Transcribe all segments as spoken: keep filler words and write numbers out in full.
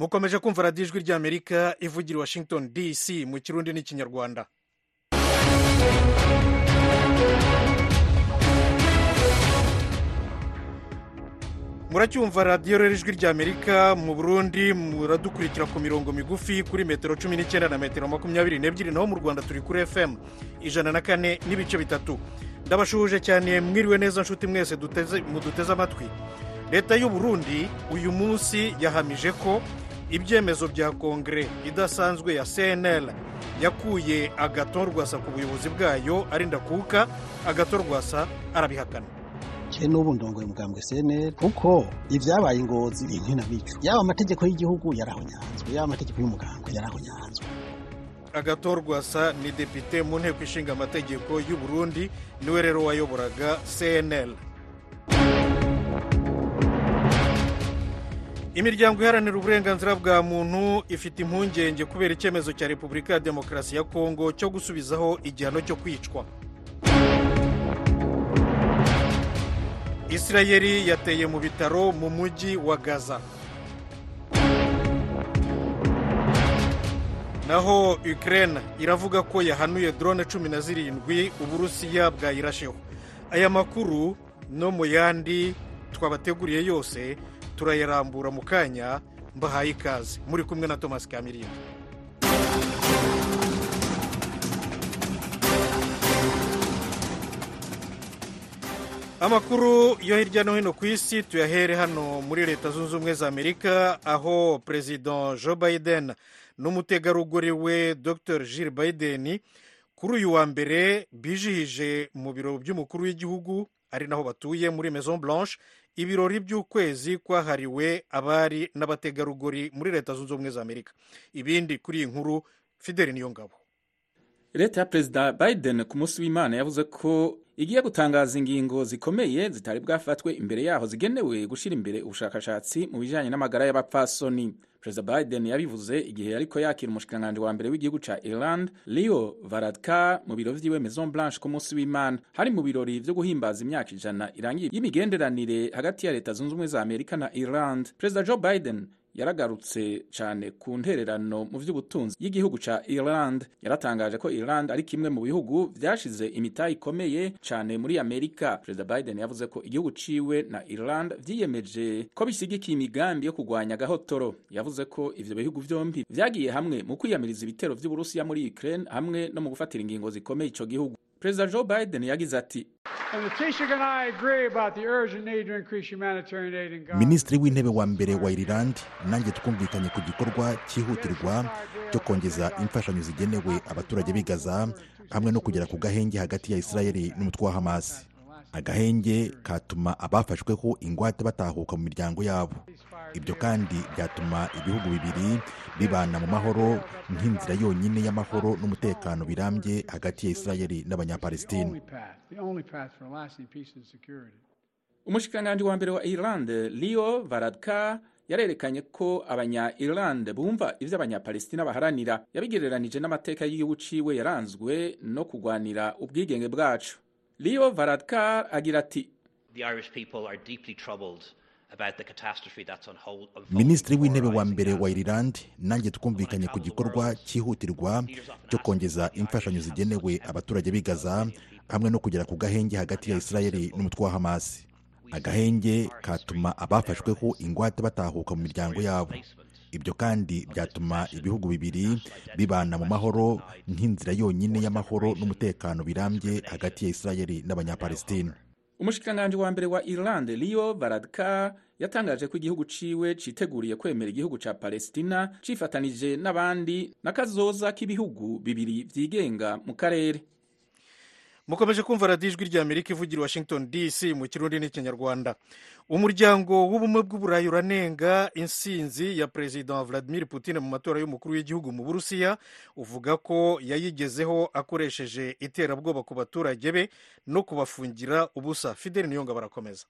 mukomeje kumva radiyo ijwi ry'amerika ivugira i washington dc mu kirundi n'ikinyarwanda. muracyumva radiyo rero ijwi ry'amerika. mu burundi muradukurikira ku mirongo migufi kuri metero cumi n'icyenda na metero makumyabiri n'ebyiri, naho mu rwanda turi kuri fm ijana na kane n'ibice bitatu. ndabashuhuje cyane, mwiriwe neza nshuti mwese muduteze amatwi. leta y'u Burundi uyu munsi yahamije ko ibyemezo bya kongere idasanzwe ya C N L yakuye Agathon Rwasa ku buyobozi bwayo ari ndakuka. Agathon Rwasa arabihakana. Je n'ubu ndongoye mugambwe C N L kuko ivyabaye ingozi inkina bicu, yaba amategeko y'igihugu yarahonyanzwe, yaba amategeko y'umugambwe yarahonyanzwe. Agathon Rwasa ni depite mu nteko ishinga amategeko y'u Burundi, niwe rero wayoboraga C N L. imiryango iharanira uburenganzira bwa muntu ifite impungenge kubera icyemezo cya Repubulika ya Demokarasi ya Kongo cyo gusubizaho igihano cyo kwicwa. Isirayeli yateye mu bitaro mu mujyi wa Gaza. naho Ukraine iravuga ko yahanuye drone cumi na zirindwi Uburusiya bwayirasheho. aya makuru no mu yandi twabateguriye yose turayarambura mu kanya. mbahaye ikaze, muri kumwe na Thomas Kamirindi. amakuru yo hirya no hino ku isi tuyahere hano muri leta zunze ubumwe za Amerika, aho President Joe Biden n'umutegarugori we Dr Jill Biden kuri uyu wa mbere bijihije mu biro by'umukuru w'igihugu ari naho batuye muri Maison Blanche ibirori by'ukwezi kwahariwe abari n'abategarugori muri leta zunze ubumwe za Amerika. ibindi kuri iyi nkuru Fidel Niyongabo. leta ya Perezida Biden ku munsi w'Imana yavuze ko igiye gutangaza ingingo zikomeye zitari bwafatwe imbere yaho zigenewe gushyira imbere ubushakashatsi mu bijyanye n'amagara y'abapfasoni. Perezida Biden yabivuze igihe ariko yakira umushikiranganji wa mbere w'igihugu ca Ireland Leo Varadkar mu biro vyiwe Maison Blanche ku munsi w'Imana, hari mu birori vyo guhimbaza imyaka ijana irangiye y'imigenderanire hagati ya leta zunze ubumwe za Amerika na Ireland. Perezida Joe Biden yaragarutse cyane ku ntererano mu by'ubutunzi y'igihugu ca Ireland. Yaratangaje ko Ireland ari kimwe mu bihugu vyashize imitahe ikomeye cyane muri Amerika. Perezida Biden yavuze ko igihugu ciwe na Ireland vyiyemeje ko bisigikiye imigambi yo kurwanya gahotoro. Yavuze ko ivyo bihugu vyombi vyagiye hamwe mu kwiyamiriza ibitero vy'Uburusiya muri Ukraine hamwe no mu gufatira ingingo zikomeye ico gihugu. Perezida Joe Biden yagize ati: Minisitiri w'intebe wa mbere wa Ireland nanjye twumvikanye ku gikorwa cyihutirwa cyo kongeza imfashanyo zigenewe abaturage b'i Gaza hamwe no kugera ku gahenge hagati ya Isirayeli n'umutwe wa Hamas. agahenge katuma abafashweho ingwate batahuka mu miryango yabo. ibyo kandi byatuma ibihugu bibiri bibana mu mahoro nk'inzira yonyine y'amahoro n'umutekano birambye hagati ya Isirayeli n'abanyapalestina. umushikiranganji wa mbere wa Ireland Leo Varadkar yarerekanye ko abanya-Ireland bumva ivyo abanyapalestina baharanira. yabigereranije n'amateka y'igihugu ciwe yaranzwe no kugwanira ubwigenge bwacu. Leo Varadkar agira ati: Minisitiri w'intebe wa mbere wa Ireland nanjye twumvikanye ku gikorwa cyihutirwa cyo kongeza imfashanyo zigenewe abaturage b'i Gaza hamwe no kugera ku gahenge hagati ya Isirayeli n'umutwe wa Hamas. agahenge katuma abafashweho ingwate batahuka mu miryango yabo. ibyo kandi byatuma ibihugu bibiri bibana mu mahoro nk'inzira yonyine y'amahoro n'umutekano birambye hagati ya Isirayeli n'abanyapalestina. umushikiranganji wa mbere wa Ireland Leo Varadkar yatangaje ko igihugu ciwe citeguriye kwemera igihugu ca Palestina cifatanije n'abandi n'akazoza k'ibihugu bibiri vyigenga mu karere. mukomeje kumva radiyo ijwi ry'Amerika ivugira i Washington D C mu kirundi n'ikinyarwanda. umuryango w'ubumwe bw'uburayi uranenga insinzi ya Perezida Vladimir Putin mu matora y'umukuru w'igihugu mu Burusiya, uvuga ko yayigezeho akoresheje iterabwoba ku baturage be no kubafungira ubusa. Fidel Niyongabo barakomeza.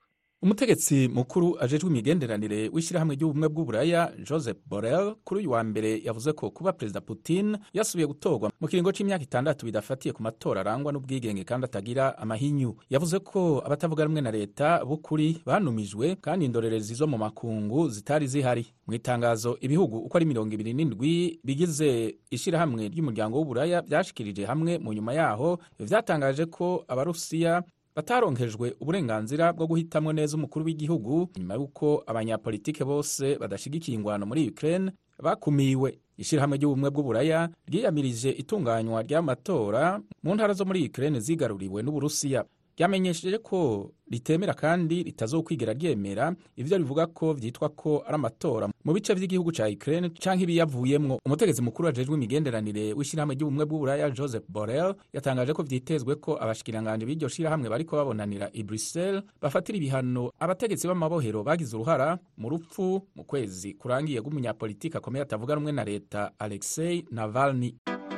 umutegetsi mukuru ajejwe imigenderanire w'ishyirahamwe ry'ubumwe bw'uburaya Joseph Borrell kuri uyu wa mbere yavuze ko kuba perezida Putin yasubiye gutorwa mu kiringo c'imyaka itandatu bidafatiye ku matora arangwa n'ubwigenge kandi atagira amahinyu. Yavuze ko abatavuga rumwe na leta b'ukuri banumijwe kandi indorerezi zo mu makungu zitari zihari. Mu itangazo ibihugu uko ari mirongo ibiri n'indwi bigize ishyirahamwe ry'umuryango w'uburaya byashikirije hamwe mu nyuma yaho vyatangaje ko abarusiya bataronkejwe uburenganzira bwo guhitamwo neza umukuru w'igihugu nyuma y'uko abanyapolitike bose badashigikiye ingwano muri Ukraine bakumiwe. Ishirahamwe ry'ubumwe bw'uburaya ryiyamirije itunganywa ry'amatora mu ntara zo muri Ukraine zigaruriwe n'Uburusiya. Ryamenyesheje ko ritemera kandi ritazokwigera ryemera ivyo rivuga ko vyitwa ko ari amatora mu bice vy'igihugu ca Ukraine canke ibiyavuyemwo. Umutegetsi mukuru ajejwe imigenderanire w'ishirahamwe ry'ubumwe bw'uburaya Joseph Borrell yatangaje ko vyitezwe ko abashikiranganje b'iryo shirahamwe bariko babonanira i Bruxelles bafatira ibihano abategetsi b'amabohero bagize uruhara mu rupfu mu kwezi kurangiye rw'umunyapolitiki akomeye atavuga rumwe na leta Alexei Navalny.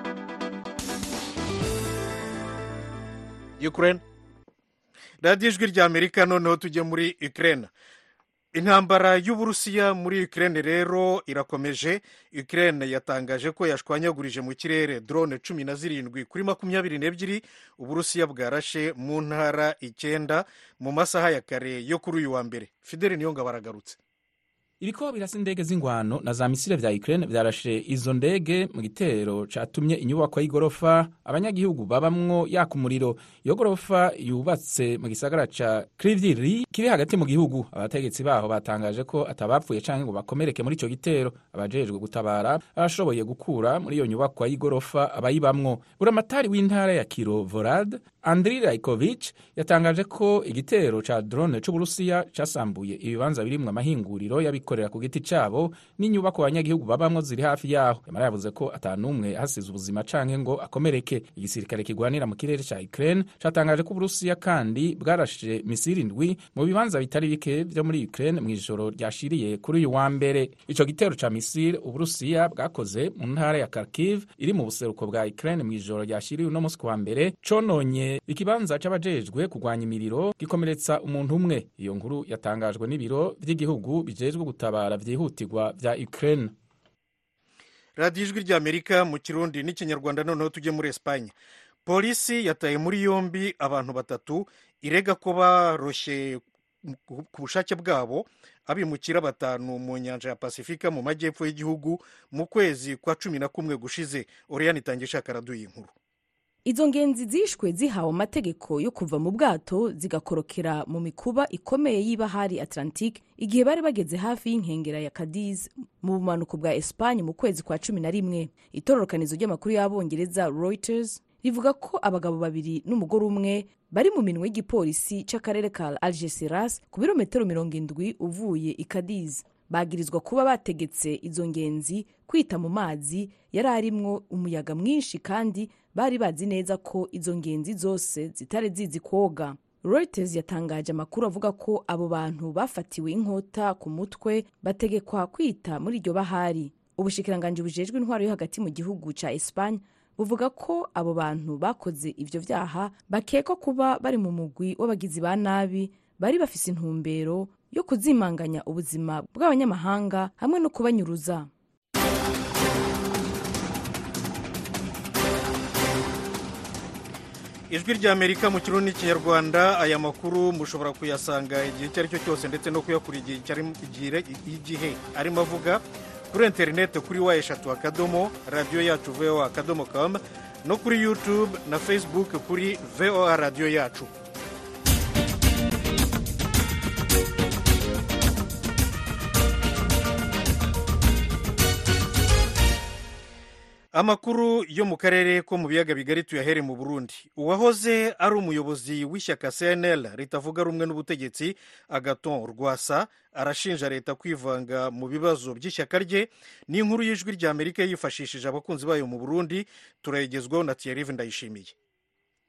Ukraine. radiyo ijwi rya amerika noneho tujye muri Ukraine. Intambara y'Uburusiya muri Ukraine rero irakomeje. Ukraine yatangaje ko yashwanyagurije mu kirere drone cumi na zirindwi kuri makumyabiri n'ebyiri Uburusiya bwarashe mu ntara icyenda mu masaha ya kare yo kuri uyu wa mbere. Fideli Niyonga baragarutse. Ibikoba birasa indege z'ingwano na za misile vya Ukraine vyarashe izo ndege mu gitero catumye inyubako y'igorofa abanyagihugu babamwo yaka umuriro. Iyo gorofa yubatse mu gisagara ca Kryvyi kiri hagati mu gihugu. Abategetsi baho batangaje ko atabapfuye canke ngo bakomereke muri ico gitero. Abajejwe gutabara arashoboye gukura muri iyo nyubako y'igorofa abayibamwo. Buramatari w'intara ya Kirovorad Andriy Raikovich yatangaje ko igitero ca drone c'Uburusiya casambuye ibibanza birimwo amahinguriro yabikorera ku giti cabo n'inyubako abanyagihugu babamwo ziri hafi yaho. Yamara yavuze ko atanumwe hasize ubuzima canke ngo akomereke. Igisirikare kigwanira mu kirere ca Ukraine catangaje ko Uburusiya kandi bwarashe misiri indwi mu bibanza bitari bike vyo muri Ukraine mu ijoro ryashiriye kuri uyu wa mbere. Ico gitero ca misiri Uburusiya bwakoze mu ntara ya Kharkiv iri mu buseruko bwa Ukraine mu ijoro ryashiriye uno musi wa mbere cononye ikibanza c'abajejwe kugwanya imiriro gikomeretsa umuntu umwe. Iyo nkuru yatangajwe n'ibiro vy'igihugu bijejwe gutabara vyihutirwa vya Ukraine. radiyo ijwi rya amerika mu kirundi n'ikinyarwanda. Noneho tujye muri Espagne. Polisi yataye muri yombi abantu batatu irega ko baroshe ku bushake bwabo abimukira batanu mu nyanja ya Pasifika mu majyepfo y'igihugu mu kwezi kwa cumi na kumwe gushize. Oriane Itangisha karaduye inkuru. Izo ngenzi zishwe zihawe amategeko yo kuva mu bwato zigakorokera mu mikuba ikomeye y'ibahari Atlantique igihe bari bageze hafi y'inkengera ya Cadiz mu bumanuko bwa Espagne mu kwezi kwa cumi na rimwe. Itororokanizo ry'amakuru y'abongereza Reuters rivuga ko abagabo babiri n'umugore umwe bari mu minwe y'igipolisi c'akarere ka Algeciras ku birometero mirongo indwi uvuye i Cadiz. Bagirizwa kuba bategetse izo ngenzi kwita mu mazi yari arimwo umuyaga mwinshi kandi bari bazi neza ko izo ngenzi zose zitari zizi koga. Reuters yatangaje amakuru avuga ko abo bantu bafatiwe inkota ku mutwe bategekwa kwita muri iryo bahari. Ubushikiranganje bujejwe intwaro yo hagati mu gihugu ca Espagne buvuga ko abo bantu bakoze ivyo vyaha bakekwa kuba bari mu mugwi w'abagizi ba nabi bari bafise intumbero yo kuzimanganya ubuzima bw'abanyamahanga hamwe no kubanyuruza. Ijwi rya Amerika mu kirundi n'ikinyarwanda. Aya makuru mushobora kuyasanga igihe icyo ari cyo cyose ndetse no kuyakura igihe arimo avuga kuri interineti kuri wa eshatu akadomo radiyo yacu voa akadomo com no kuri YouTube na Facebook kuri voa radiyo yacu. Amakuru yo mu karere ko mu biyaga bigari tuyahere mu Burundi. Uwahoze ari umuyobozi w'ishyaka C N L ritavuga rumwe n'ubutegetsi Agathon Rwasa arashinja leta kwivanga mu bibazo by'ishyaka rye. Ni inkuru y'ijwi rya Amerika yifashishije abakunzi bayo mu Burundi. Turayigezwaho na Thierry Ndayishimiye.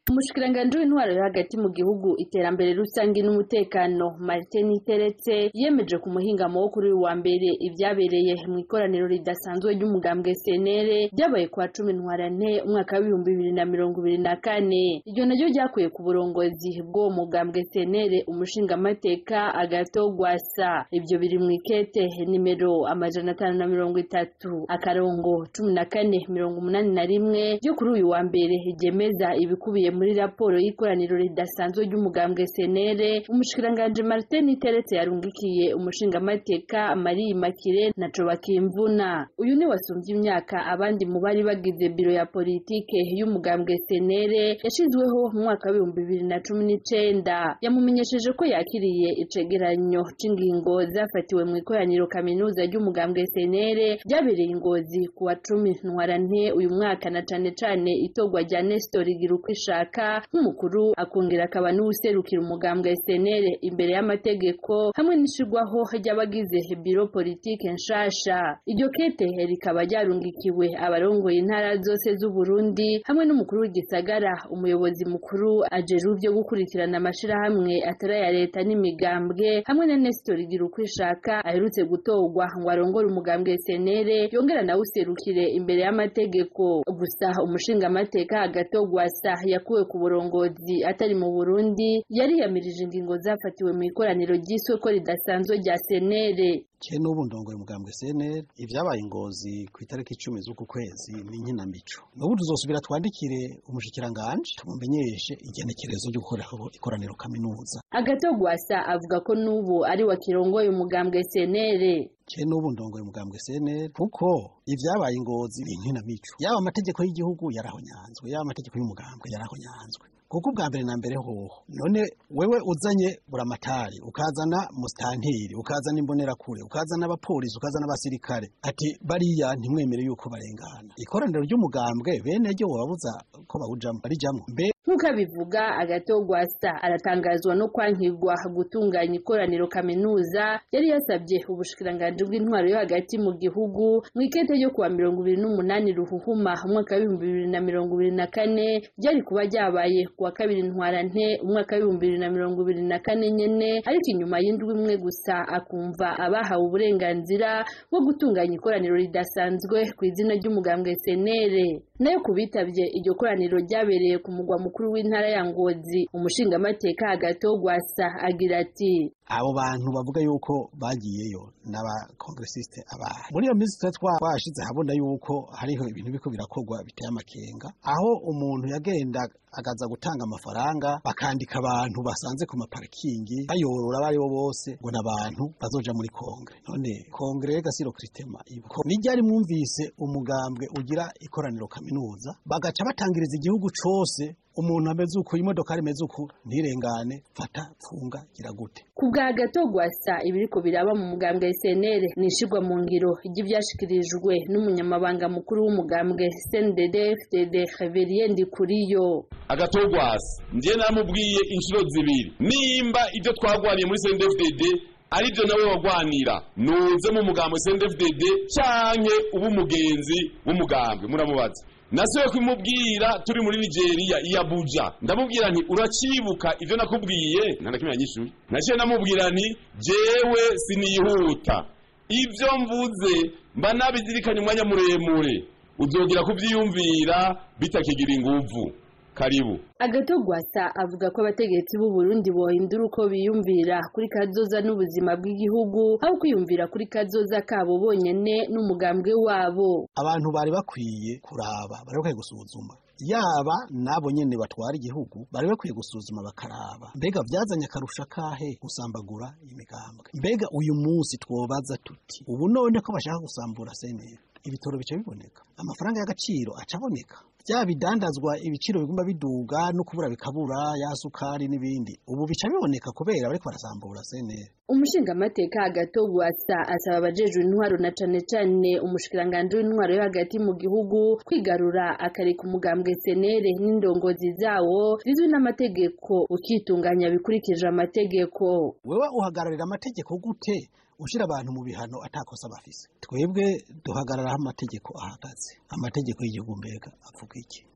Umushikiranganje w'intwaro yo hagati mu gihugu iterambere rusange n'umutekano Martin Teretse yemeje ku muhingamo wo kuri wa mbere ibyabereye mu ikoraniro ridasanzwe ry'umugambwe C N L ryabaye kwa cumi ntwarante umwaka wa bibiri na mirongo ibiri na kane. Iryo naryo ryakuye ku burongozi bwo mugambwe C N L umushinga mateka Agathon Rwasa. Ibyo biri mu ikete nimero amajana atanu na mirongo itatu akarongo cumi na kane mirongo umunani na rimwe ryo kuri uyu wa mbere ryemeza ibikubiye muri raporo y'ikoraniro ridasanzwe ry'umugambwe C N L. Umushikiranganje Martin Teretse yarungikiye umushinga mateka Marie Makire na Cobakimvuna. Uyu ni wasumbye imyaka abandi mu bari bagize biro ya politike y'umugambwe C N L yashizweho mu mwaka wa bibiri na cumi n'icenda. Yamumenyesheje ko yakiriye icegeranyo c'ingingo zafatiwe mu ikoraniro kaminuza ry'umugambwe C N L ryabereye Ingozi ku wa cumi ntwarante uyu mwaka, na cane cane itogwa rya Nestor Girukwishaka nk'umukuru akongera akaba n'userukira umugambwe C N L imbere y'amategeko hamwe n'ishigwaho ry'abagize biro politike nshasha. Iryo kete rikaba ryarungikiwe abarongoye intara zose z'u Burundi hamwe n'umukuru w'igisagara, umuyobozi mukuru ajeru byo gukurikirana amashirahamwe atari ya leta n'imigambwe, hamwe na Nestor Girukwishaka aherutse gutogwa ngo arongore umugambwe C N L yongera nawe userukire imbere y'amategeko. Gusa umushinga mateka Agathon Rwasa yakuwe ku burongozi atari mu Burundi yari yamirije ingingo zafatiwe mu ikoraniro ry'isoko ridasanzwe rya C N L. Cye n'ubu ndongoye umugambwe C N L ivyabaye Ingozi ku itariki icumi z'uku kwezi ni nkinamico. N'ubu tuzosubira twandikire umushikiranganje tumumenyeshe igenekerezo ryo gukoreraho ikoraniro kaminuza. Agathon Rwasa avuga ko n'ubu ari wa kirongoye umugambwe C N L. Cye n'ubu ndongoye umugambwe C N L kuko ivyabaye Ingozi ni nkinamico. Yaba amategeko y'igihugu yarahonyanzwe, yaba amategeko y'umugambwe yarahonyanzwe. Kuko bwa mbere na mbere hoho none wewe uzanye buramatari ukazana mustanteri ukazana imbonerakure ukazana abapolisi ukazana abasirikare ati bariya ntimwemere yuko barengana ikoraniro ry'umugambwe bene ryo wabuza ko bawujamo barijamwe mbe nkuko bivuga Agathon Rwasa aratangazwa no kwankirwa gutunganya ikoraniro kaminuza yari yasabye ubushikiranganje bw'intwaro yo hagati mu gihugu mu ikete ryo kuwa mirongo ibiri n'umunani ruhuhuma umwaka wa bibiri na mirongo ibiri na kane ryari kuba ryabaye kuwa kabiri ntwarante umwaka wa bibiri na mirongo ibiri na kane nyene, ariko inyuma y'indwi imwe gusa akumva abahawe uburenganzira bwo gutunganya ikoraniro ridasanzwe ku izina ry'umugambwe C N L. Nayo kubitabye iryo koraniro ryabereye ku mugwa mukuru w'intara ya Ngozi, umushinga mateka Agathon Rwasa agira ati abo bantu bavuga yuko bagiyeyo n'aba congressiste aba muri iyo minsi twashize habona yuko hariho ibintu biko birakorwa biteye amakenga, aho umuntu yagenda agaza gutanga amafaranga bakandika abantu basanze ku maparkingi bayorora bari bo bose ngo nabantu bazoja muri kongre. None kongre gasiro kritema ibuko nijyari mwumvise umugambwe ugira ikoraniro kaminuza bagaca batangiriza igihugu cose umuntu ameze uko imodoka rimeze uko ntirengane fata funga gira gute. Kubwa Agathon Rwasa ibiriko biraba mu mugambwe C N L nishigwa mu ngiro ry'ivyashikirijwe n'umunyamabanga mukuru w'umugambwe C N D D F D D Reverien Ndikuriyo. Agathon Rwasa ndiye namubwiye inshuro zibiri nimba ibyo twagwaniye muri C N D D F D D ari byo nawe wagwanira nuze mu mugambwe C N D D F D D canke ubu mugenzi w'umugambwe muramubaza. Nasuye kumubwira turi muri Nigeria iya Abuja ndamubwira nti uracibuka ivyo nakubwiye nandakimenya nyishuri naciye namubwira nti jewe sinihuta ivyo mvuze mba nabizirikanye umwanya muremure uzogira kuvyiyumvira bitakigira inguvu. Karibu. Agathon Rwasa avuga ko abategetsi b'u Burundi bohindura uko biyumvira kuri kazoza n'ubuzima bw'igihugu aho kwiyumvira kuri kazoza kabo bonyene n'umugambwe wabo. Abantu bari bakwiye kuraba bari bakwiye gusuzuma yaba nabo nyene batwara igihugu bari bakwiye gusuzuma bakaraba mbega vyazanye akarusha kahe gusambagura imigambwe. Mbega uyu munsi twobaza tuti ubu none ko bashaka gusambura C N L ibitoro bice biboneka amafaranga y'agaciro acaboneka bya bidandazwa ibiciro bigomba biduga no kubura bikabura ya sukari n'ibindi ubu bica biboneka kubera bariko barasambura C N L. Umushinga mateka Agathon Rwasa asaba abajejwe intwaro na cane cane umushikiranganje w'intwaro yo hagati mu gihugu kwigarura akareka umugambwe C N L n'indongozi zawo zizwi n'amategeko ukitunganya bikurikije amategeko. Wewe uhagararira amategeko gute ushira abantu mu bihano atakosa bafise? Twebwe duhagarara amategeko ahagaze. Amategeko y'igihugu mbega avuga iki?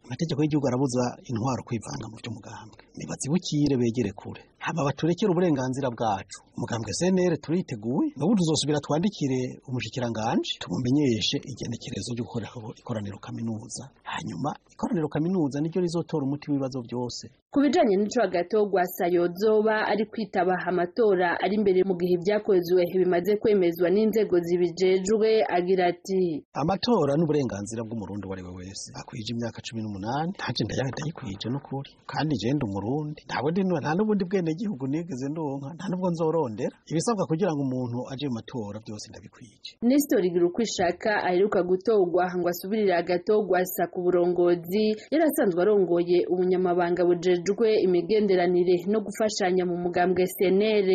amategeko y'igihugu arabuza intwaro kwivanga mu by'umugambwe nibazibukire begere kure hama baturekere uburenganzira bwacu umugambwe C N L turiteguye n'ubu tuzosubira twandikire umushikiranganje tumumenyeshe igenekerezo ryo gukora ikoraniro kaminuza hanyuma ikoraniro kaminuza niryo rizotora umuti w'ibibazo byose. Ku bijanye n'ico Agatogwa Sayozoba ari kwitaba amatora ari imbere mu gihe byakozwe bimaze kwemezwa n'inzego zibijejwe agira ati amatora n'uburenganzira bw'umurundi wari we wese akwije imyaka cumi n'umunani ntaje ndayikwije n'ukuri kandi je ndi umurundi ntabwo ndi nta n'ubundi bwene gihugu nigeze ndonka nta nubwo nzorondera ibisabwa kugira ngo umuntu aje mu matora byose ndabikwije. Nestor Girukwishaka aheruka gutogwa ngo asubirire Agatogwa sa ku burongozi yarasanzwe arongoye ubunyamabanga bujejwe imigenderanire no gufashanya mu mugambwe C N L.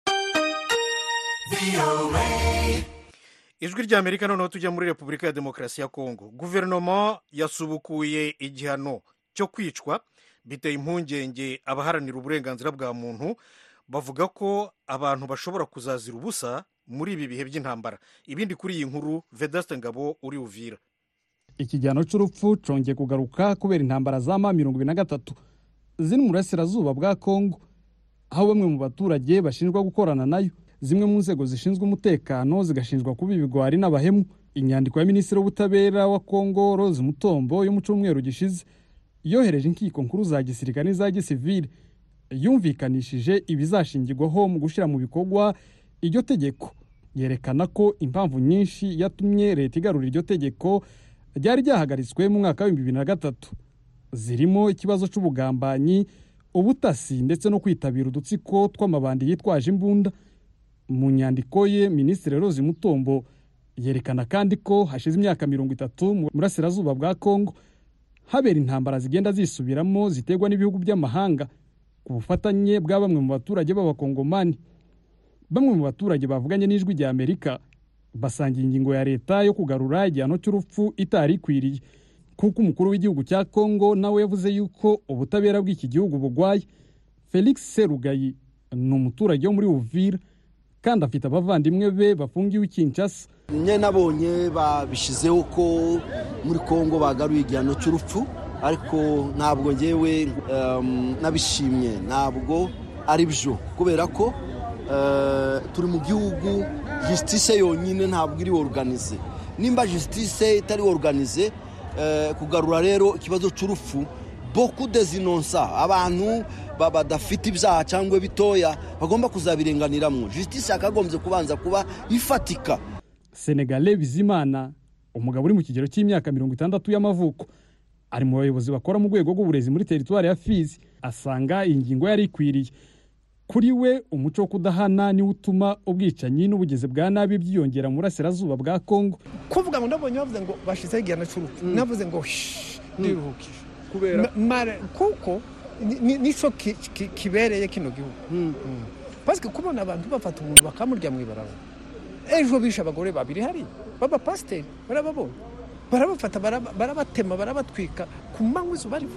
Ijwi rya Amerika noneho tujya muri Repubulika ya Demokarasi ya Kongo. Guverinoma yasubukuye igihano cyo kwicwa biteye impungenge abaharanira uburenganzira bwa muntu bavuga ko abantu bashobora kuzazira ubusa muri ibi bihe by'intambara. Ibindi kuri iyi nkuru Vedaste Ngabo uri Uvira. Ikigihano cy'urupfu congeye kugaruka kubera intambara za ma mirongo ibiri na gatatu ziri mu burasirazuba bwa Kongo, aho bamwe mu baturage bashinjwa gukorana nayo. Zimwe mu nzego zishinzwe umutekano zigashinjwa kuba ibigwari n'abahemu. Inyandiko ya Minisitiri w'Ubutabera wa Kongo Rose Mutombo yo mu cyumweru gishize yohereje inkiko nkuru za gisirikare n'iza gisivile yumvikanishije ibizashingirwaho mu gushyira mu bikorwa iryo tegeko, yerekana ko impamvu nyinshi yatumye leta igarura iryo tegeko ryari ryahagaritswe mu mwaka wa bibiri na gatatu zirimo ikibazo cy'ubugambanyi, ubutasi ndetse no kwitabira udutsiko tw'amabandi yitwaje imbunda. Mu nyandiko ye Minisitiri Rose Mutombo yerekana kandi ko hashize imyaka mirongo itatu mu burasirazuba bwa Kongo habera intambara zigenda zisubiramo ziterwa n'ibihugu by'amahanga ku bufatanye bwa bamwe mu baturage b'abakongomani. Bamwe mu baturage bavuganye n'Ijwi rya Amerika basangiye ingingo ya leta yo kugarura igihano cy'urupfu itari ikwiriye, kuko umukuru w'igihugu cya Kongo nawe yavuze yuko ubutabera bw'iki gihugu bugwaye. Felix Serugayi ni umuturage wo muri Uvira kandi afite abavandimwe be bafungiwe Kinshasa. Nye nabonye babishizeho ko muri Kongo bagaruye igihano cy'urupfu, ariko ntabwo ngewe um, nabishimye, ntabwo ari byo, kubera ko uh, turi mu gihugu justice yonyine ntabwo iri organize. Nimba justice itari organize, uh, kugarura rero ikibazo cy'urupfu beaucoup des innocents, abantu badafite ibyaha cyangwa bitoya bagomba kuzabirenganiramwo. Justice yakagombye kubanza kuba ifatika. Senegale Bizimana, umugabo uri mu kigero cy'imyaka mirongo itandatu y'amavuko, ari mu bayobozi bakora mu rwego rw'uburezi muri teritwari ya Fizi, asanga iyi ngingo yari ikwiriye. Kuri we umuco wo kudahana ni utuma ubwicanyi n'ubugeze bwa nabi byiyongera mu burasirazuba bwa Kongo. Kuvuga ngo ndabonye bavuze ngo bashize igihano cy'urupfu, navuze ngo ndiruhukije kubera kuko nico kibereye kino gihugu. Parce que kubona abantu bafata umuntu bakamurya mu ibaraba. Ejo bisha abagore babiri hari baba pasteur barababona, barabafata barabatema barabatwika ku manywa izuba riva.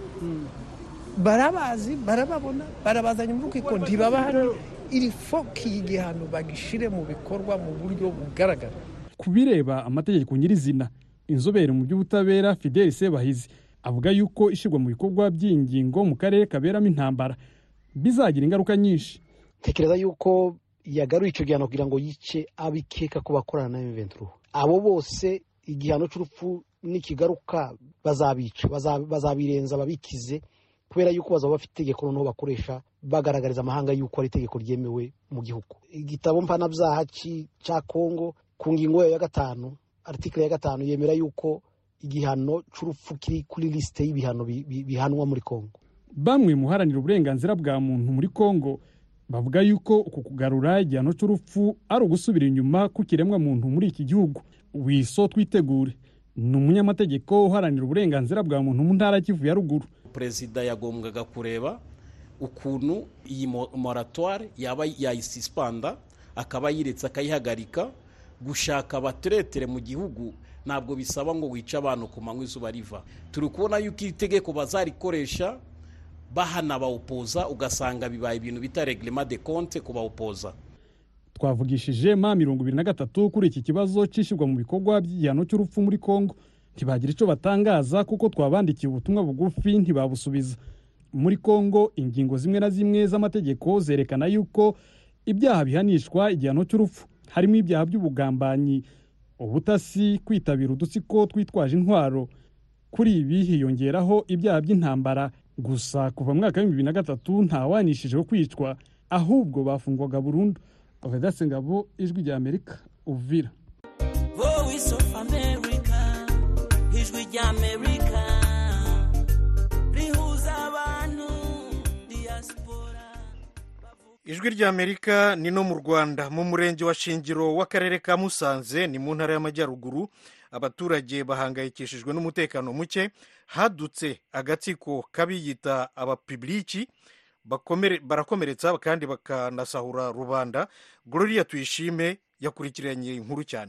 Barabazi barababona barabazanye mu rukiko ntibaba hari. Iri foki y'igihano bagishire mu bikorwa mu buryo bugaragara. Kubireba amategeko nyirizina, inzobere mu by'ubutabera Fidel Sebahizi avuga yuko ishigwa mu bikorwa by'ingingo mu karere kaberamo intambara bizagira ingaruka nyinshi. Tekereza yuko yagaruye icyo gihano kugira ngo yice abikeka ko bakorana na M vingt-trois. Abo bose igihano cy'urupfu nikigaruka bazabica, bazabirenza babikize, kubera yuko bazaba bafite itegeko noneho bakoresha bagaragariza amahanga yuko ari itegeko ryemewe mu gihugu. Igitabo mpanabyaha cya Kongo ku ngingo ya gatanu article ya gatanu yemera yuko igihano cy'urupfu kiri kuri liste y'ibihano bihanwa muri Kongo. Bamwe muharanira uburenganzira bwa muntu muri Kongo bavuga yuko uku kugarura igihano cy'urupfu ari ugusubira inyuma ku kiremwa muntu muri iki gihugu. Wiso Twitegure ni umunyamategeko uharanira uburenganzira bwa muntu mu ntara Kivu ya ruguru. Perezida yagombwaga kureba ukuntu iyi moratoire yaba yayisispanda, akaba yiretse akayihagarika. Gushaka abateretere mu gihugu ntabwo bisaba ngo wica abantu ku manywa izuba riva. Turi kubona yuko itegeko bazarikoresha bahana bawupoza, ugasanga bibaye ibintu bita reglement de compte ku bawupoza. Twavugishije ma mirongo ibiri na gatatu kuri iki kibazo cyishirwa mu bikorwa by'igihano cy'urupfu muri Kongo, ntibagira icyo batangaza kuko twabandikiye ubutumwa bugufi ntibabusubiza. Muri Kongo ingingo zimwe na zimwe z'amategeko zerekana yuko ibyaha bihanishwa igihano cy'urupfu, harimo ibyaha by'ubugambanyi, ubutasi, kwitabira udutsiko twitwaje intwaro. Kuri ibi hiyongeraho ibyaha by'intambara. Gusa kuva mu mwaka wa bibiri na gatatu ntawanishijeho kwicwa, ahubwo bafungwaga burundu. Vedaste Ngabo, Ijwi rya Amerika, Uvira. Voice of America, Ijwi rya Amerika, rihuza abantu diaspora. Ijwi rya Amerika ni no mu Rwanda, mu murenge wa Shingiro w'akarere ka Musanze, ni mu ntara y'Amajyaruguru. Abaturage bahangayikishijwe n'umutekano muke, hadutse agatsiko kabiyita abapibliki barakomeretsa kandi bakanasahura rubanda. Gloria Tuyishime yakurikiranye inkuru cyane.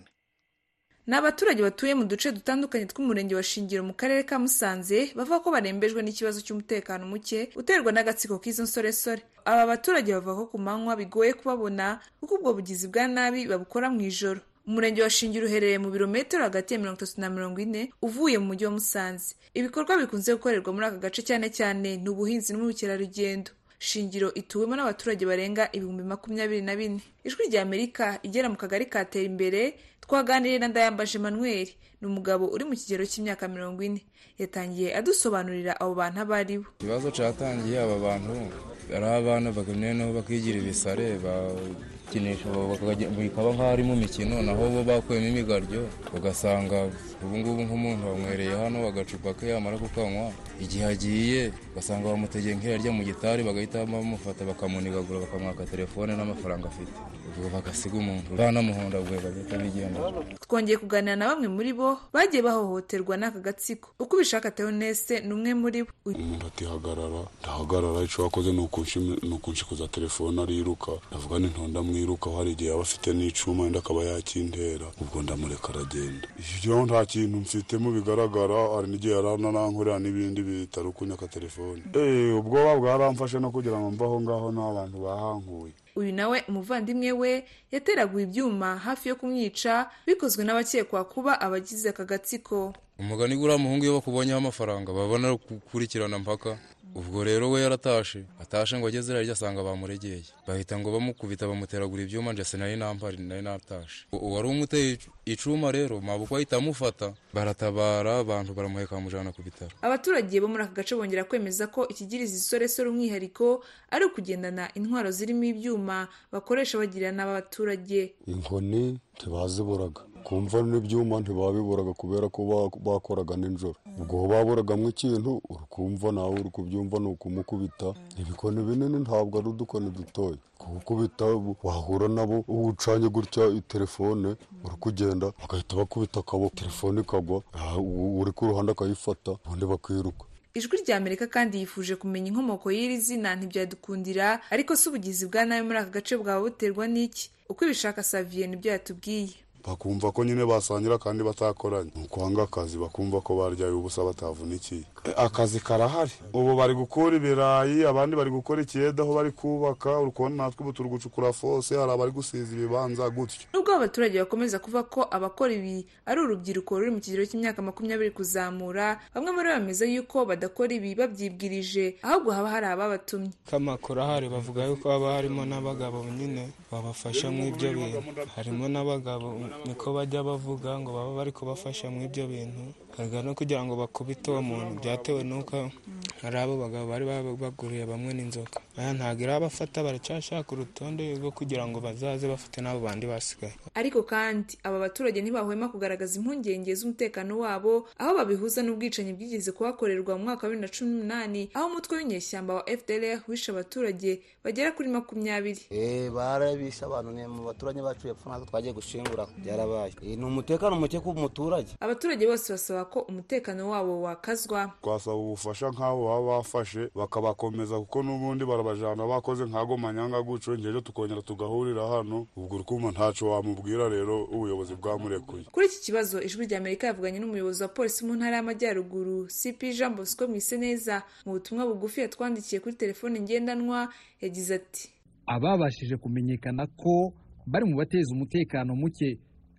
Ni abaturage batuye mu duce dutandukanye tw'umurenge wa Shingiro mu karere ka Musanze bavuga ko barembejwe n'ikibazo cy'umutekano muke uterwa n'agatsiko k'izo nsoresore. Aba baturage bavuga ko ku manywa bigoye kubabona kuko ubwo bugizi bwa nabi babukora mu ijoro. Umurenge wa Shingiro uherereye mu birometero hagati ya mirongo itatu na mirongo ine uvuye mu mujyi wa Musanze. Ibikorwa bikunze gukorerwa muri aka gace cyane cyane ni ubuhinzi n'ubukerarugendo. Shingiro ituwemo n'abaturage barenga ibihumbi makumyabiri na bine. Ijwi rya Amerika igera mu kagari katera imbere twaganiriye na Ndayambaje Emmanuel, ni umugabo uri mu kigero cy'imyaka mirongo ine. Yatangiye adusobanurira abo bantu abari bo. Ikibazo cyatangiye aba bantu ari abana bagamye no bakigira ibisare bakinisha bikaba nk'aho ari mu mikino, naho bo bakuyemo imigaryo ugasanga ubu ngubu nk'umuntu wamwereye hano agacupa ke yamara kukanywa, igihe agiye ugasanga bamutegeye nk'irarya mu gitari bagahita bamufata bakamunigagura bakamwaka telefone n'amafaranga afite, ubwo bagasiga umuntu banamuhonda bwe bagahita bigenda. Twongeye kuganira na bamwe muri bo bagiye bahohoterwa n'aka gatsiko. Uko bishaka Theoneste ni umwe muri bo. Umuntu atihagarara ndahagarara, icyo wakoze ni ukunshikuza telefone ariruka, ndavuga ni ntonda mwiruka, hari igihe aba afite n'icuma wenda akaba yakintera, ubwo ndamureka aragenda. Ibyo nta kintu mfitemo bigaragara, hari n'igihe yarananankorera n'ibindi bitari kunyaka telefone. Eh, ubwoba bwaramfashe no kugira ngo mbaho ngaho n'abantu bahankuye. Uyu nawe umuvandimwe we yateraguye ibyuma hafi yo kumwica bikozwe n'abakekwa kuba abagize aka gatsiko. Umugani gura muhungu iyo bakubonyeho amafaranga babona gukurikirana mpaka. Ubwo rero we yaratashe atashe ngo ageze rarya asanga bamuregeye, bahita ngo bamukubita bamuteragura ibyuma, nje sinari nampari nari natashe. Uwari umuteye icuma rero mabukwa ahita amufata, baratabara abantu baramuheka bamujana ku bitaro. Abaturage bo muri aka gace bongera kwemeza ko ikigiriza isoresore umwihariko ari ukugendana intwaro zirimo ibyuma bakoresha bagirira n'abaturage. Inkoni ntibaziburaga, kumva n'ibyuma ntibabiburaga kubera ko bakoraga n'injoro. Ubwo baburagamo ikintu urukumva nawe uri kubyumva ni ukumukubita. Ibikoni binini ntabwo ari udukoni dutoya, kukubita wahura nabo ucanye gutya telefone uri kugenda bagahita bakubita akabo telefone ikagwa, uri ku ruhande akayifata ubundi bakiruka. Ijwi rya Amerika kandi yifuje kumenya inkomoko y'iri zina ntibyadukundira, ariko si ubugizi bwa nabi muri aka gace bwaba buterwa n'iki? Uko ibishaka Xavier nibyo yatubwiye. Bakumva ko nyine basangira kandi batakoranye, nukwanga akazi bakumva ko baryaye ubusa batavunikiye. Akazi karahari, ubu bari gukora ibirayi, abandi bari gukora ikiyeda aho bari kubaka, urukona natwe ubu turi gucukura fose, hari abari gusiza ibibanza gutyo. Nubwo abaturage bakomeza kuva ko abakora ibi ari urubyiruko ruri mu kigero cy'imyaka makumyabiri kuzamura, bamwe muri bameze yuko badakora ibi babyibwirije, ahubwo haba hari ababatumye. Kamakuru ahari bavuga yuko haba harimo n'abagabo nyine babafasha mu ibyo bintu, harimo n'abagabo niko bajya bavuga ngo baba bari kubafasha mu ibyo bintu, harga no kugira ngo bakubite uwo muntu byatewe nuko hari abo bagabo bari baguriye bamwe n'inzoka. Aya ntabwo irabafata, baracyashaka urutonde rwo kugira ngo bazaze bafite n'abo bandi basigaye. Ariko kandi aba baturage ntibahwema kugaragaza impungenge z'umutekano wabo, aho babihuza n'ubwicanyi bwigeze kuhakorerwa mu mwaka wa bibiri na cumi n'umunani, aho umutwe w'inyeshyamba wa F D L R wishe abaturage bagera kuri makumyabiri. Eh, barabisha abantu ne mu baturage bacu yapfa natwe twagiye gushingura byarabaye. Ni umutekano muke ku muturage. Abaturage bose basaba ko umutekano wabo wakazwa. Twasaba ubufasha nk'abo baba bafashe bakabakomeza, kuko n'ubundi barabajana bakoze nkago manyanga guco, ngeje tukongera tugahurira hano, ubwo urukuma ntaco wamubwira rero ubuyobozi bwamurekuye. Kuri iki kibazo Ijwi rya Amerika yavuganye n'umuyobozi wa polisi mu ntara y'Amajyaruguru C P Jean Bosco Mwiseneza. Mu butumwa bugufi yatwandikiye kuri telefone ngendanwa yagize ati: ababashije kumenyekana ko bari mu bateza umutekano muke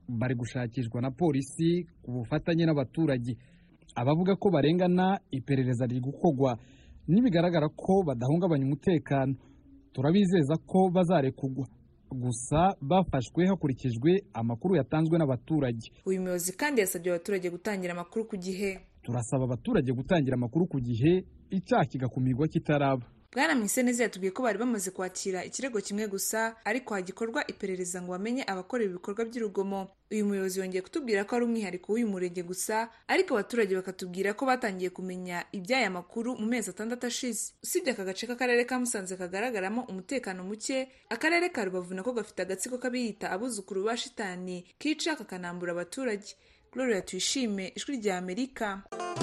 bari gushakishwa na polisi ku bufatanye n'abaturage. Abavuga ko barengana iperereza riri gukorwa nibigaragara ko badahungabanya umutekano turabizeza ko bazarekugwa, gusa bafashwe hakurikijwe amakuru yatanzwe n'abaturage. Uyu muyobozi kandi yasabye abaturage gutangira amakuru ku gihe. Turasaba abaturage gutangira amakuru ku gihe, icyaha kigakumirwa kitaraba. Bwana Mwiseneza yatubwiye ko bari bamaze kwakira ikirego kimwe gusa, ariko hagikorwa iperereza ngo bamenye abakorera ibikorwa by'urugomo. Uyu muyobozi yongeye kutubwira ko ari umwihariko w'uyu murenge gusa, ariko abaturage bakatubwira ko batangiye kumenya iby'aya makuru mu mezi atandatu ashize. Usibye aka gace k'akarere ka Musanze kagaragaramo umutekano muke, akarere ka Rubavu nako gafite agatsiko k'abiyita abuzukuru ba shitani kica kakanambura abaturage. Gloria Tuyishime, Ijwi rya Amerika.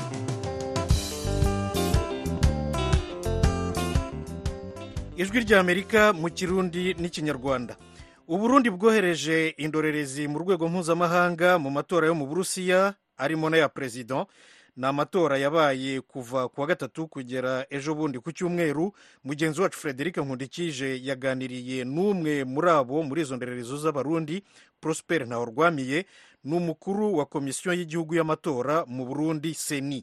Ijwi rya Amerika mu Kirundi n'Ikinyarwanda. Uburundi bwohereje indorerezi mu rwego mpuzamahanga mu matora yo mu Burusiya arimo n'aya president. Ni amatora yabaye kuva kuwa gatatu kugera ejo bundi ku cyumweru. Mugenzi wacu Frederic Nkundikije yaganiriye n'umwe muri abo muri izo ndorerezi z'abarundi, Prosper Ntahorwamiye, n'umukuru wa komisiyo y'igihugu y'amatora mu Burundi Seni.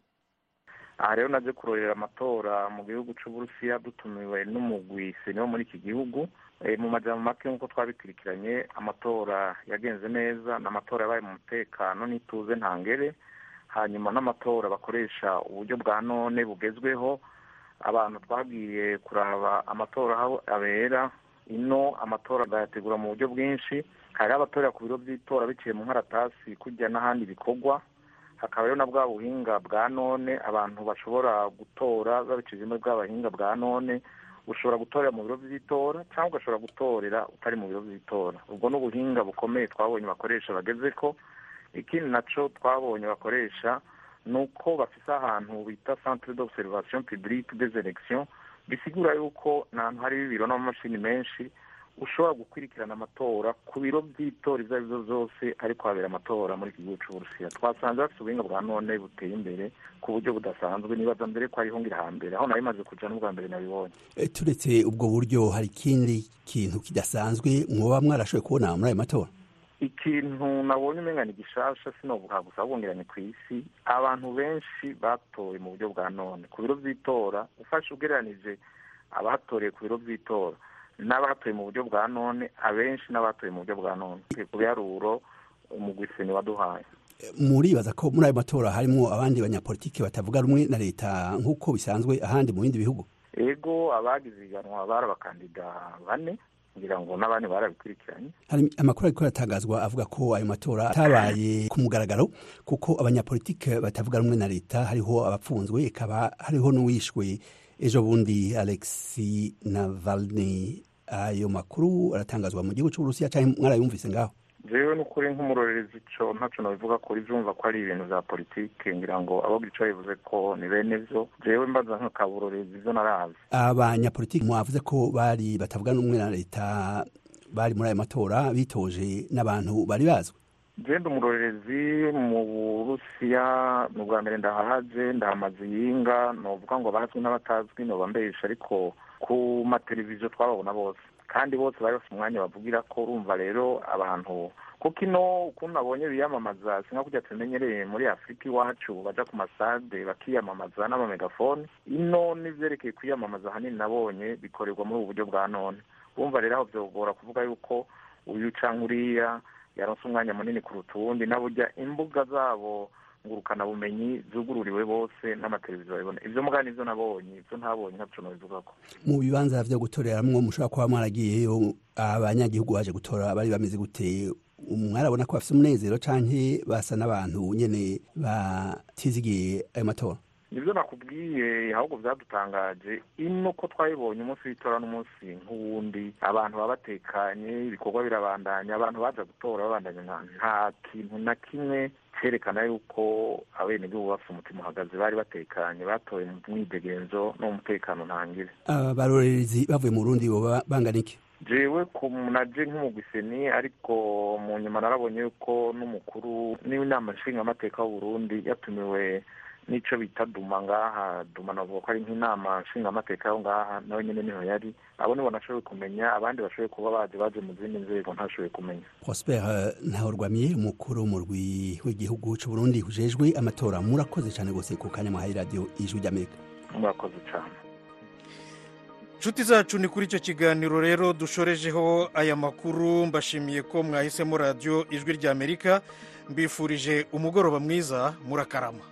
Aha rero naje kurorera amatora mu gihugu cy'Uburusiya dutumiwe n'umugwi Seni wo muri iki gihugu. E, mu majambo make nk'uko twabikurikiranye amatora yagenze neza, n'amatora yabaye mu mutekano n'ituze ntangere. Hanyuma n'amatora bakoresha uburyo bwa none bugezweho. Abantu twagiye kuraba amatora aho abera ino, amatora bayategura mu buryo bwinshi. Hari abatorera ku biro by'itora biciye mu nkaratasi kujya n'ahandi bikorwa. Hakaba rero na bwa buhinga bwa none abantu bashobora gutora babicishije muri bwa buhinga bwa none. Ushobora gutorera mu biro by'itora cyangwa ugashobora gutorera utari mu biro by'itora. Ubwo n'ubuhinga bukomeye twabonye bakoresha bageze ko. Ikindi naco twabonye bakoresha nuko bafise ahantu bita Centre d'Observation Publique des Elections, bisigura yuko n'ahantu hari ibiro n'amamashini menshi ushobora gukurikirana amatora ku biro by'itora ivyo arivyo zose ariko habera amatora muri iki gihugu c'Uburusiya. Twasanze bafise ubuhinga bwa none buteye imbere ku buryo budasanzwe, nibaza mbere ko hariho ngira hambere aho nari maze kuja n'ubwa mbere nabibonye. E, turetse ubwo buryo hari ikindi kintu kidasanzwe mwoba mwarashoboye kubona muri ayo matora? Ikintu nabonye umenga ni gishasha sinovuga gusa bwongeranye ku isi, abantu benshi batoye mu buryo bwa none ku biro by'itora. Ufashe ugereranije abatoreye ku biro by'itora n'abatoye mu buryo bwa none, abenshi n'abatoye mu buryo bwa none ku biharuro umugwi Seni waduhaye. Muribaza ko muri ayo matora harimo abandi banyapolitiki batavuga rumwe na leta nk'uko bisanzwe ahandi mu bindi bihugu? Ego, abagize iganwa bari abakandida bane ngira ngo n'abandi barabikurikiranye. Hari amakuru ariko aratangazwa avuga ko ayo matora atabaye ku mugaragaro kuko abanyapolitiki batavuga rumwe na leta hariho abapfunzwe, ikaba hariho n'uwishwe ejo bundi Alexei Navalny. Ayo makuru aratangazwa mu gihugu cy'Uburusiya cyangwa mwarayumvise ngaho? Jewe n'ukuri nk'umurorerezi ico ntaco nabivuga ko ivyumva ko ari ibintu vya politike, ngira ngo abo gico bivuze ko ni bene vyo. Jewe mbaza nk'akaburorezi ivyo narazi. Abanyapolitiki mwavuze ko bari batavuga n'umwe na leta bari muri ayo matora bitoje n'abantu bari bazwi? Je ndi umurorerezi mu Burusiya, mu bwa mbere ndahaje, ndahamaze yinga, novuga ngo bazwi n'abatazwi noba mbesha, ariko ku mateleviziyo twababona bose kandi bose bari bafite umwanya bavugira ko. Urumva rero abantu kuko ino ukuntu nabonye biyamamaza sinka kujya tumenyereye muri Afurika iwacu baja ku masade bakiyamamaza n'amamegafone. Ino n'ivyerekeye kwiyamamaza hanini nabonye bikorerwa muri ubu buryo bwa none. Urumva rero aho vyogora kuvuga yuko uyu canke uriya yaronse umwanya munini kuruta uwundi, naburya imbuga zabo ngurukana bumenyi zugururiwe bose n'amateleviziyo babibona. Ivyo mugani ivyo nabonye, ivyo ntabonye ntaco nabivugako. Mu bibanza vyo gutoreramwo mushobora kuba mwaragiyeyo, abanyagihugu baje gutora bari bameze gute? Mwarabona ko bafise umunezero canke basa n'abantu nyene batizigiye ayo matora? Nivyo nakubwiye, ahubwo vyadutangaje ino ko twayibonye umunsi w'itora n'umunsi nk'uwundi, abantu baba batekanye, ibikorwa birabandanya, abantu baza gutora babandanya, nta kintu na kimwe cerekana yuko abenegihugu bafite umutima uhagaze, bari batekanye, batoye mu mwidegenzo no mu mutekano ntangire. Abarorerezi bavuye mu Burundi boba bangana iki? Jewe naje nk'umugwi Seni, ariko mu nyuma narabonye yuko n'umukuru n'inama nshingamateka w'u Burundi yatumiwe n'ico bita duma ngaha duma navuga ko ari nk'inama nshingamateka aho ngaha nawe nyene niho yari abo nibo nashoboye kumenya abandi bashoboye kuba baje baje mu zindi nzego ntashoboye kumenya. Prosper Ntahorwamiye umukuru w'umurwi w'igihugu c'u Burundi ujejwe amatora murakoze cyane gose ku kanya mwahaye radio Ijwi ry'Amerika. Murakoze cyane. Nshuti zacu ni kuri icyo kiganiro rero dushorejeho aya makuru mbashimiye ko mwahisemo radio Ijwi ry'Amerika mbifurije umugoroba mwiza murakarama.